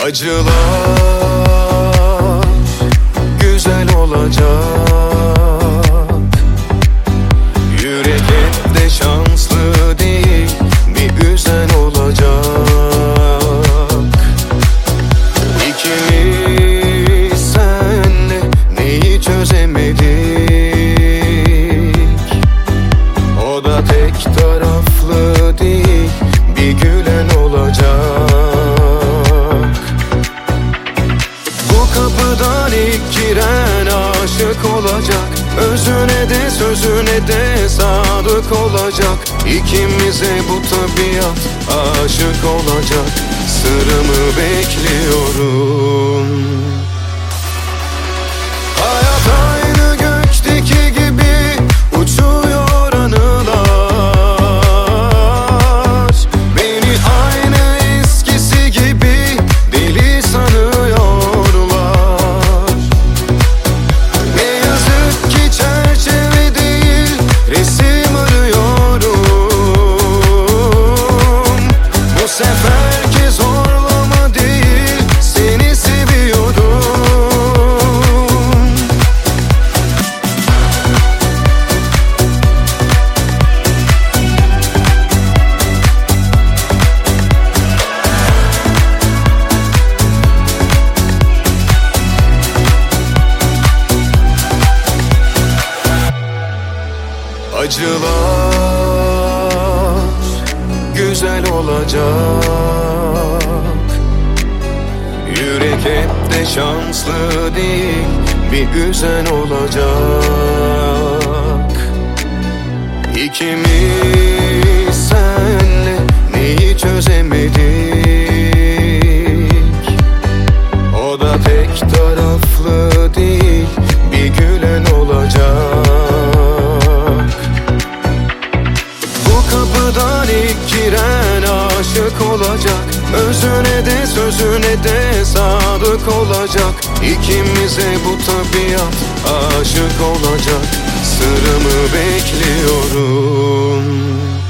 Acılar güzel olacak. Yürek hep de şanslı değil, bir üzen olacak. İkimiz senle neyi çözemedik? O da tek taraflı değil, bir gülen olacak. Kapıdan ilk giren aşık olacak. Özüne de sözüne de sadık olacak. İkimize bu tabiat aşık olacak. Sırrımı bekliyorum. Hayat aynı gökteki gibi uçuyor anılar. Beni aynı eskisi gibi deli sanıyor. Bu seferki zorlama değil, seni seviyorum. Acılar güzel olacak. Yürek hep de şanslı değil, bir üzen olacak. İkimiz senle neyi çözemedik? O da tek taraflı değil, bir gülen olacak. Kapıdan ilk giren aşık olacak. Özüne de sözüne de sadık olacak. İkimize bu tabiat aşık olacak. Sırrımı bekliyorum.